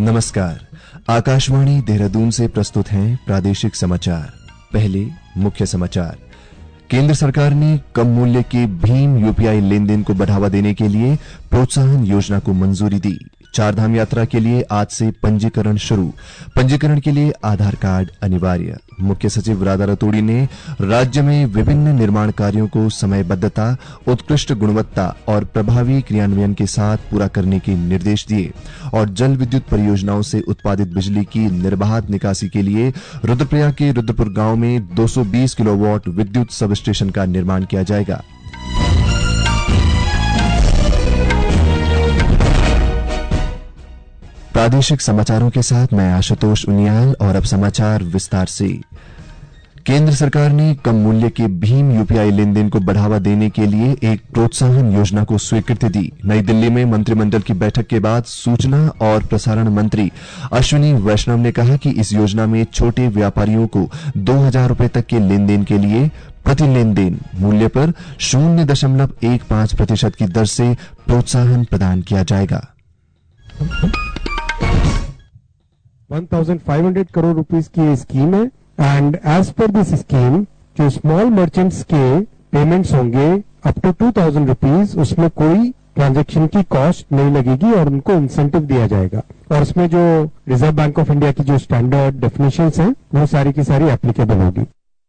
नमस्कार। आकाशवाणी देहरादून से प्रस्तुत हैं प्रादेशिक समाचार। पहले मुख्य समाचार। केंद्र सरकार ने कम मूल्य के भीम यूपीआई लेन देन को बढ़ावा देने के लिए प्रोत्साहन योजना को मंजूरी दी। चारधाम यात्रा के लिए आज से पंजीकरण शुरू। पंजीकरण के लिए आधार कार्ड अनिवार्य। मुख्य सचिव राधा रतूड़ी ने राज्य में विभिन्न निर्माण कार्यों को समयबद्धता, उत्कृष्ट गुणवत्ता और प्रभावी क्रियान्वयन के साथ पूरा करने के निर्देश दिए और जल विद्युत परियोजनाओं से उत्पादित बिजली की निर्बाध निकासी के लिए रुद्रप्रयाग के रुद्रपुर गांव में 220 किलोवाट विद्युत सब स्टेशन का निर्माण किया जाएगा। प्रादेशिक समाचारों के साथ मैं आशुतोष उनियाल और अब समाचार विस्तार से। केंद्र सरकार ने कम मूल्य के भीम यूपीआई लेन देन को बढ़ावा देने के लिए एक प्रोत्साहन योजना को स्वीकृति दी। नई दिल्ली में मंत्रिमंडल की बैठक के बाद सूचना और प्रसारण मंत्री अश्विनी वैष्णव ने कहा कि इस योजना में छोटे व्यापारियों को 2,000 रुपए तक के लेन देन के लिए प्रति लेन देन मूल्य पर 0.15% की दर से प्रोत्साहन प्रदान किया जाएगा। 1,500 करोड़ रुपीस की ये स्कीम है and as per this scheme जो स्मॉल मर्चेंट्स के पेमेंट्स होंगे अप टू 2,000 रुपीज, उसमें कोई ट्रांजैक्शन की कॉस्ट नहीं लगेगी और उनको इंसेंटिव दिया जाएगा। और उसमें जो रिजर्व बैंक ऑफ इंडिया की जो स्टैंडर्ड डेफिनेशंस हैं वो सारी की सारी एप्लीकेबल होगी।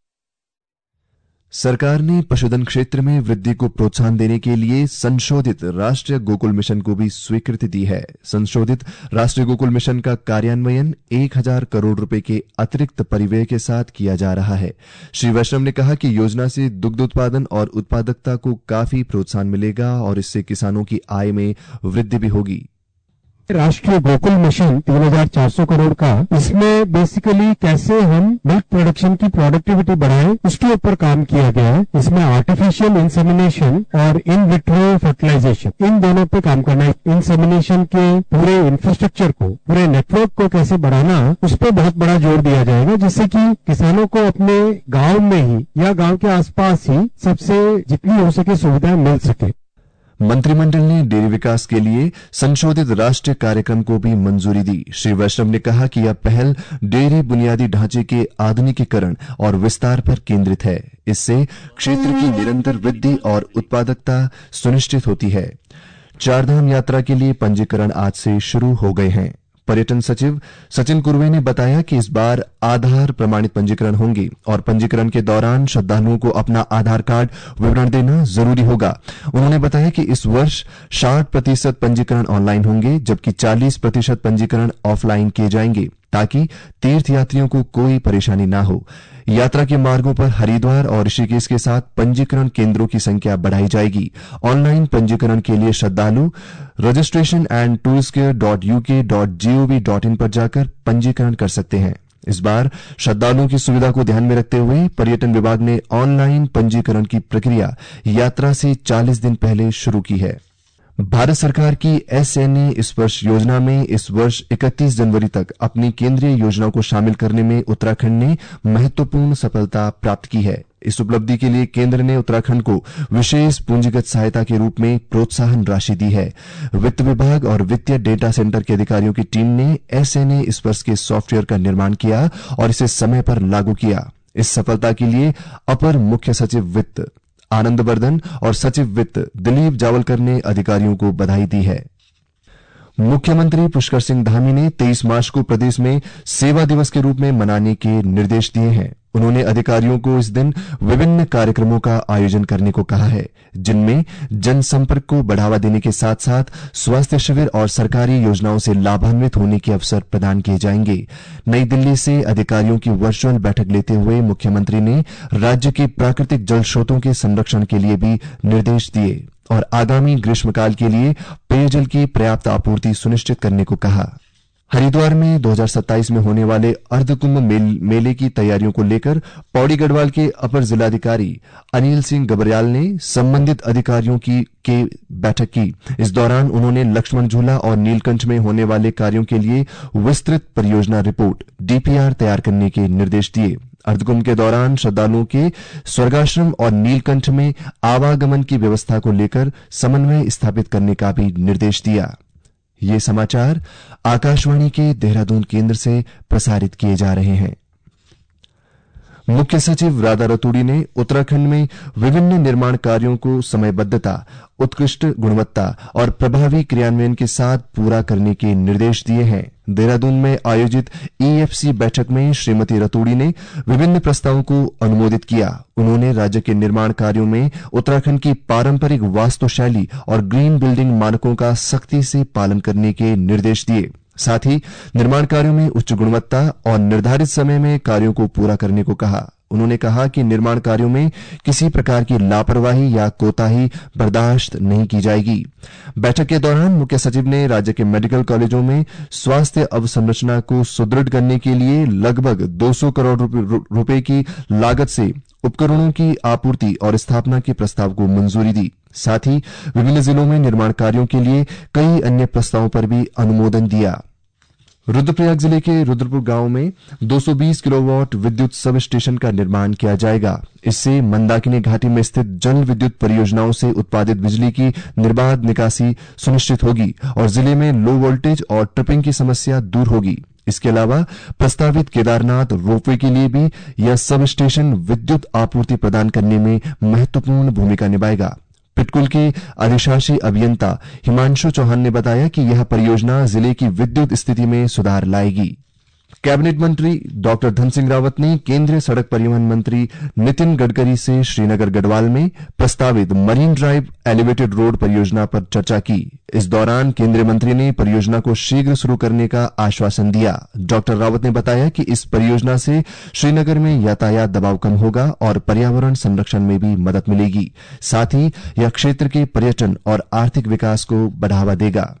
सरकार ने पशुधन क्षेत्र में वृद्धि को प्रोत्साहन देने के लिए संशोधित राष्ट्रीय गोकुल मिशन को भी स्वीकृति दी है। संशोधित राष्ट्रीय गोकुल मिशन का कार्यान्वयन 1,000 करोड़ रुपए के अतिरिक्त परिव्यय के साथ किया जा रहा है। श्री वैष्णव ने कहा कि योजना से दुग्ध उत्पादन और उत्पादकता को काफी प्रोत्साहन मिलेगा और इससे किसानों की आय में वृद्धि भी होगी। राष्ट्रीय गोकुल मिशन 3,400 करोड़ का, इसमें बेसिकली कैसे हम मिल्क प्रोडक्शन की प्रोडक्टिविटी बढ़ाएं उसके ऊपर काम किया गया है। इसमें आर्टिफिशियल इंसेमिनेशन और इन विट्रो फर्टिलाइजेशन, इन दोनों पे काम करना है। इंसेमिनेशन के पूरे इंफ्रास्ट्रक्चर को, पूरे नेटवर्क को कैसे बढ़ाना, उस पर बहुत बड़ा जोर दिया जाएगा, जिससे कि किसानों को अपने गाँव में ही या गाँव के आसपास ही सबसे जितनी हो सके सुविधाएं मिल सके। मंत्रिमंडल ने डेयरी विकास के लिए संशोधित राष्ट्रीय कार्यक्रम को भी मंजूरी दी। श्री वैष्णव ने कहा कि यह पहल डेयरी बुनियादी ढांचे के आधुनिकीकरण और विस्तार पर केंद्रित है। इससे क्षेत्र की निरंतर वृद्धि और उत्पादकता सुनिश्चित होती है। चारधाम यात्रा के लिए पंजीकरण आज से शुरू हो गए हैं। पर्यटन सचिव सचिन कुर्वे ने बताया कि इस बार आधार प्रमाणित पंजीकरण होंगे और पंजीकरण के दौरान श्रद्धालुओं को अपना आधार कार्ड विवरण देना जरूरी होगा। उन्होंने बताया कि इस वर्ष 60% पंजीकरण ऑनलाइन होंगे, जबकि 40% पंजीकरण ऑफलाइन किए जाएंगे, ताकि तीर्थयात्रियों को कोई परेशानी न हो। यात्रा के मार्गों पर हरिद्वार और ऋषिकेश के साथ पंजीकरण केंद्रों की संख्या बढ़ाई जाएगी। ऑनलाइन पंजीकरण के लिए श्रद्धालु registration&tourismcare.uk.gov.in पर जाकर पंजीकरण कर सकते हैं। इस बार श्रद्धालुओं की सुविधा को ध्यान में रखते हुए पर्यटन विभाग ने ऑनलाइन पंजीकरण की प्रक्रिया यात्रा से 40 दिन पहले शुरू की है। भारत सरकार की SNA स्पर्श योजना में इस वर्ष 31 जनवरी तक अपनी केंद्रीय योजनाओं को शामिल करने में उत्तराखंड ने महत्वपूर्ण सफलता प्राप्त की है। इस उपलब्धि के लिए केंद्र ने उत्तराखंड को विशेष पूंजीगत सहायता के रूप में प्रोत्साहन राशि दी है। वित्त विभाग और वित्तीय डेटा सेंटर के अधिकारियों की टीम ने SNA स्पर्श के सॉफ्टवेयर का निर्माण किया और इसे समय पर लागू किया। इस सफलता के लिए अपर मुख्य सचिव वित्त आनंद वर्धन और सचिव वित्त दिलीप जावलकर ने अधिकारियों को बधाई दी है। मुख्यमंत्री पुष्कर सिंह धामी ने 23 मार्च को प्रदेश में सेवा दिवस के रूप में मनाने के निर्देश दिए हैं। उन्होंने अधिकारियों को इस दिन विभिन्न कार्यक्रमों का आयोजन करने को कहा है, जिनमें जनसंपर्क को बढ़ावा देने के साथ साथ स्वास्थ्य शिविर और सरकारी योजनाओं से लाभान्वित होने के अवसर प्रदान किए जाएंगे। नई दिल्ली से अधिकारियों की वर्चुअल बैठक लेते हुए मुख्यमंत्री ने राज्य के प्राकृतिक जल स्रोतों के संरक्षण के लिए भी निर्देश दिए और आगामी ग्रीष्मकाल के लिए पेयजल की पर्याप्त आपूर्ति सुनिश्चित करने को कहा। हरिद्वार में 2027 में होने वाले अर्धकुंभ मेले की तैयारियों को लेकर पौड़ी गढ़वाल के अपर जिलाधिकारी अनिल सिंह गबरयाल ने संबंधित अधिकारियों की बैठक की। इस दौरान उन्होंने लक्ष्मण झूला और नीलकंठ में होने वाले कार्यों के लिए विस्तृत परियोजना रिपोर्ट DPR तैयार करने के निर्देश दिए। अर्धकुंभ के दौरान श्रद्धालुओं के स्वर्गाश्रम और नीलकंठ में आवागमन की व्यवस्था को लेकर समन्वय स्थापित करने का भी निर्देश दिया। ये समाचार आकाशवाणी के देहरादून केंद्र से प्रसारित किए जा रहे हैं। मुख्य सचिव राधा रतूड़ी ने उत्तराखंड में विभिन्न निर्माण कार्यों को समयबद्धता, उत्कृष्ट गुणवत्ता और प्रभावी क्रियान्वयन के साथ पूरा करने के निर्देश दिए हैं। देहरादून में आयोजित ईएफसी बैठक में श्रीमती रतूड़ी ने विभिन्न प्रस्तावों को अनुमोदित किया। उन्होंने राज्य के निर्माण कार्यों में उत्तराखंड की पारंपरिक वास्तुशैली और ग्रीन बिल्डिंग मानकों का सख्ती से पालन करने के निर्देश दिए। साथ ही निर्माण कार्यों में उच्च गुणवत्ता और निर्धारित समय में कार्यों को पूरा करने को कहा। उन्होंने कहा कि निर्माण कार्यों में किसी प्रकार की लापरवाही या कोताही बर्दाश्त नहीं की जाएगी। बैठक के दौरान मुख्य सचिव ने राज्य के मेडिकल कॉलेजों में स्वास्थ्य अवसंरचना को सुदृढ़ करने के लिए लगभग 200 करोड़ रुपए की लागत से उपकरणों की आपूर्ति और स्थापना के प्रस्ताव को मंजूरी दी। साथ ही विभिन्न जिलों में निर्माण कार्यों के लिए कई अन्य प्रस्तावों पर भी अनुमोदन दिया। रुद्रप्रयाग जिले के रुद्रपुर गांव में 220 किलोवाट विद्युत सब स्टेशन का निर्माण किया जाएगा। इससे मंदाकिनी घाटी में स्थित जल विद्युत परियोजनाओं से उत्पादित बिजली की निर्बाध निकासी सुनिश्चित होगी और जिले में लो वोल्टेज और ट्रिपिंग की समस्या दूर होगी। इसके अलावा प्रस्तावित केदारनाथ रोपवे के लिए भी यह सब स्टेशन विद्युत आपूर्ति प्रदान करने में महत्वपूर्ण भूमिका निभाएगा। पिटकुल के अधिशासी अभियंता हिमांशु चौहान ने बताया कि यह परियोजना जिले की विद्युत स्थिति में सुधार लाएगी। कैबिनेट मंत्री डॉक्टर धन सिंह रावत ने केंद्रीय सड़क परिवहन मंत्री नितिन गडकरी से श्रीनगर गढ़वाल में प्रस्तावित मरीन ड्राइव एलिवेटेड रोड परियोजना पर चर्चा की। इस दौरान केंद्रीय मंत्री ने परियोजना को शीघ्र शुरू करने का आश्वासन दिया। डॉक्टर रावत ने बताया कि इस परियोजना से श्रीनगर में यातायात दबाव कम होगा और पर्यावरण संरक्षण में भी मदद मिलेगी। साथ ही यह क्षेत्र के पर्यटन और आर्थिक विकास को बढ़ावा देगा।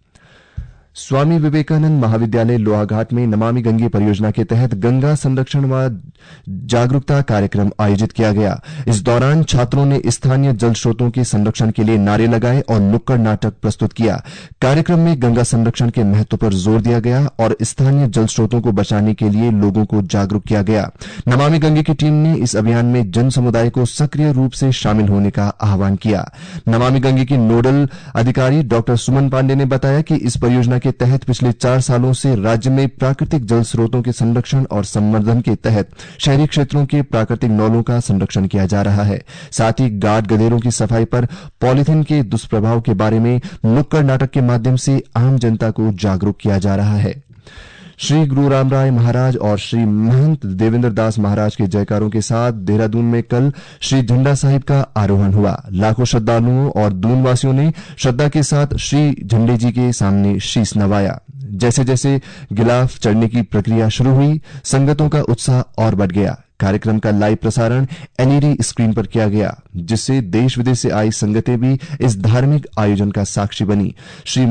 स्वामी विवेकानंद महाविद्यालय लोहाघाट में नमामि गंगे परियोजना के तहत गंगा संरक्षण व जागरूकता कार्यक्रम आयोजित किया गया। इस दौरान छात्रों ने स्थानीय जल स्रोतों के संरक्षण के लिए नारे लगाए और नुक्कड़ नाटक प्रस्तुत किया। कार्यक्रम में गंगा संरक्षण के महत्व पर जोर दिया गया और स्थानीय जल स्रोतों को बचाने के लिए लोगों को जागरूक किया गया। नमामि गंगे की टीम ने इस अभियान में जन समुदाय को सक्रिय रूप से शामिल होने का आह्वान किया। नमामि गंगे की नोडल अधिकारी डॉक्टर सुमन पांडे ने बताया कि इस परियोजना के तहत पिछले 4 सालों से राज्य में प्राकृतिक जल स्रोतों के संरक्षण और संवर्धन के तहत शहरी क्षेत्रों के प्राकृतिक नौलों का संरक्षण किया जा रहा है। साथ ही गाड गधेरों की सफाई पर पॉलीथीन के दुष्प्रभाव के बारे में नुक्कड़ नाटक के माध्यम से आम जनता को जागरूक किया जा रहा है। श्री गुरु रामराय महाराज और श्री महंत देवेंद्र दास महाराज के जयकारों के साथ देहरादून में कल श्री झंडा साहिब का आरोहण हुआ। लाखों श्रद्धालुओं और दूनवासियों ने श्रद्धा के साथ श्री झंडे जी के सामने शीश नवाया। जैसे जैसे गिलाफ चढ़ने की प्रक्रिया शुरू हुई, संगतों का उत्साह और बढ़ गया। कार्यक्रम का लाइव प्रसारण एलईडी स्क्रीन पर किया गया, जिससे देश विदेश से आई संगतें भी इस धार्मिक आयोजन का साक्षी बनी। श्री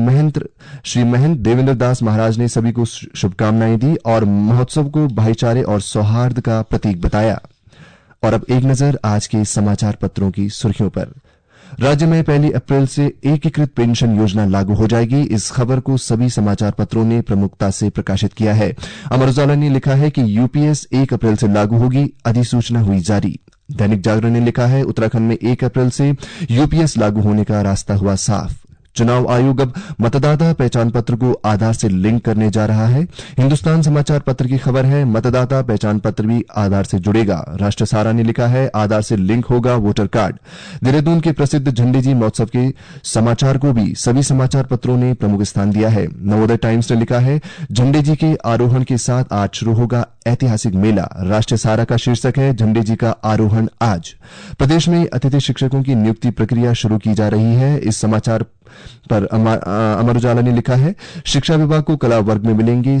महंत देवेंद्र दास महाराज ने सभी को शुभकामनाएं दी और महोत्सव को भाईचारे और सौहार्द का प्रतीक बताया। और अब एक नजर आज के समाचार पत्रों की सुर्खियों पर। राज्य में 1 अप्रैल से एकीकृत पेंशन योजना लागू हो जाएगी। इस खबर को सभी समाचार पत्रों ने प्रमुखता से प्रकाशित किया है। अमर उजाला ने लिखा है कि यूपीएस 1 अप्रैल से लागू होगी, अधिसूचना हुई जारी। दैनिक जागरण ने लिखा है उत्तराखंड में 1 अप्रैल से यूपीएस लागू होने का रास्ता हुआ साफ। चुनाव आयोग अब मतदाता पहचान पत्र को आधार से लिंक करने जा रहा है। हिंदुस्तान समाचार पत्र की खबर है मतदाता पहचान पत्र भी आधार से जुड़ेगा। राष्ट्र सहारा ने लिखा है आधार से लिंक होगा वोटर कार्ड। देहरादून के प्रसिद्ध झंडे जी महोत्सव के समाचार को भी सभी समाचार पत्रों ने प्रमुख स्थान दिया है। नवोदय टाइम्स ने लिखा है झंडे जी के आरोहण के साथ आज शुरू होगा ऐतिहासिक मेला। राष्ट्रीय सहारा का शीर्षक है झंडे जी का आरोहण आज। प्रदेश में अतिथि शिक्षकों की नियुक्ति प्रक्रिया शुरू की जा रही है। इस समाचार पर अमर उजाला ने लिखा है शिक्षा विभाग को कला वर्ग में मिलेंगे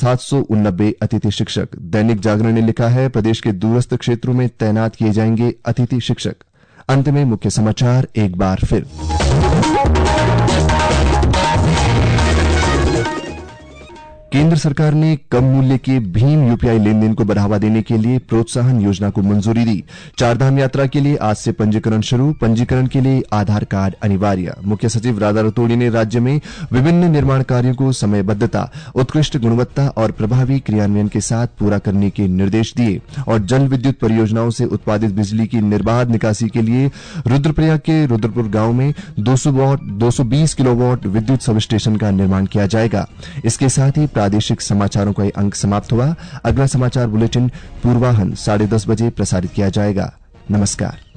789 अतिथि शिक्षक। दैनिक जागरण ने लिखा है प्रदेश के दूरस्थ क्षेत्रों में तैनात किए जाएंगे अतिथि शिक्षक। अंत में मुख्य समाचार एक बार फिर। केंद्र सरकार ने कम मूल्य के भीम यूपीआई लेन देन को बढ़ावा देने के लिए प्रोत्साहन योजना को मंजूरी दी। चारधाम यात्रा के लिए आज से पंजीकरण शुरू। पंजीकरण के लिए आधार कार्ड अनिवार्य। मुख्य सचिव राधा रतोड़ी ने राज्य में विभिन्न निर्माण कार्यों को समयबद्धता, उत्कृष्ट गुणवत्ता और प्रभावी क्रियान्वयन के साथ पूरा करने के निर्देश दिए और जल विद्युत परियोजनाओं से उत्पादित बिजली की निर्बाध निकासी के लिए रुद्रप्रयाग के रुद्रपुर गांव में 220 किलोवाट विद्युत सब स्टेशन का निर्माण किया जाएगा। इसके साथ ही प्रादेशिक समाचारों का ये अंक समाप्त हुआ। अगला समाचार बुलेटिन पूर्वाहन 10:30 बजे प्रसारित किया जाएगा। नमस्कार।